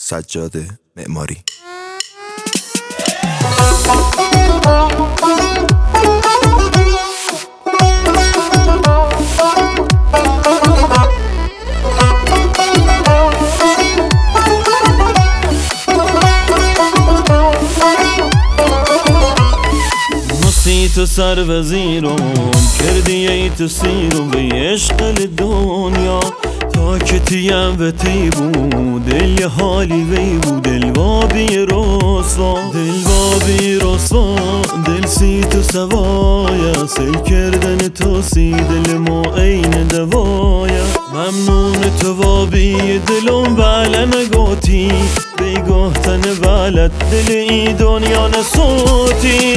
سجاد معماری. تو سر وزیرم کردی ای تو سیرم به عشق دنیا تا که تیم و تی بود دل یه حالی وی بود دل بابی رسوا دل سی تو سوایا سل کردن تو سی دل ما این دوایا ممنون تو بابی دلم بله نگاتی بگاهتن بلد دل ای دنیا نسوتی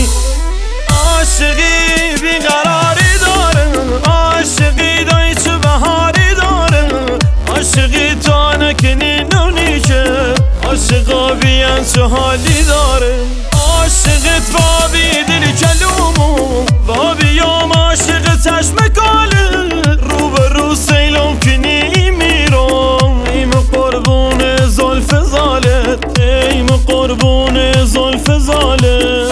عاشقی بیقراری داره عاشقی دایی چه بهاری داره عاشقی تا نکنی نونی که عاشقا بیان چه حالی داره عاشقت بابی دلی کلومو بابی یام عاشق چشم کاله رو به رو سیلم کنی میرم ایم قربون زلف زالت ایم قربون زلف زالت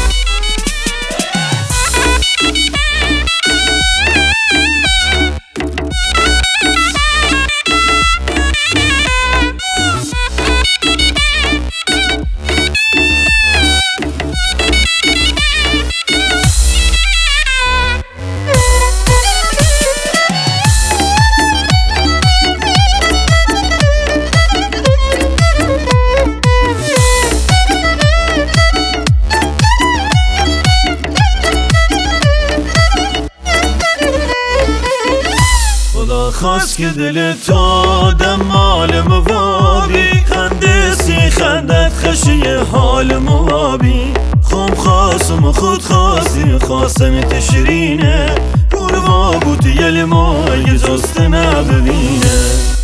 خواست که دل تو دم مال موابی خنده سی خندت خشی حال موابی خوم خواستم خود خواستی خواستم تشرینه گروا بودی یل ما یه جست نببینه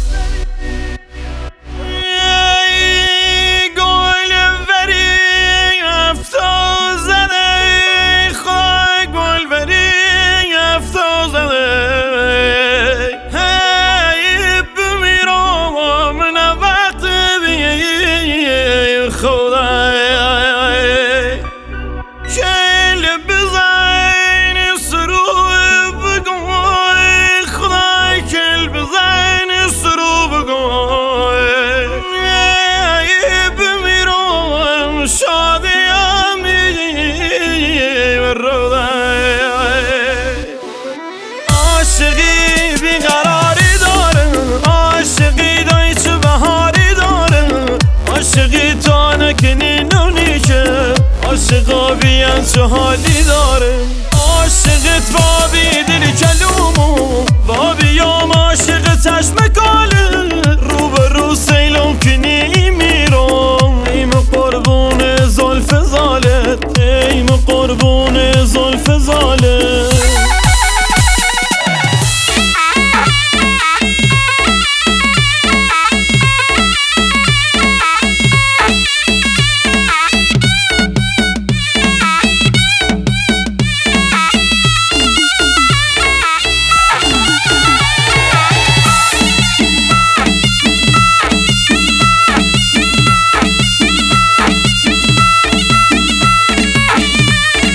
عاشقی بیقراری داره عاشقی دایی چه بهاری داره عاشقی تا نکنی نونی که عاشقا بیان چه حالی داره عاشقت بابی دلی کلومو بابی یام عاشق چشم کاله رو به رو سیلم کنی میرم ایم قربون زلف زالت ایم قربون زلف زالت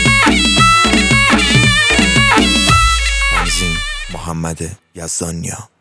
محمد یزدانیا.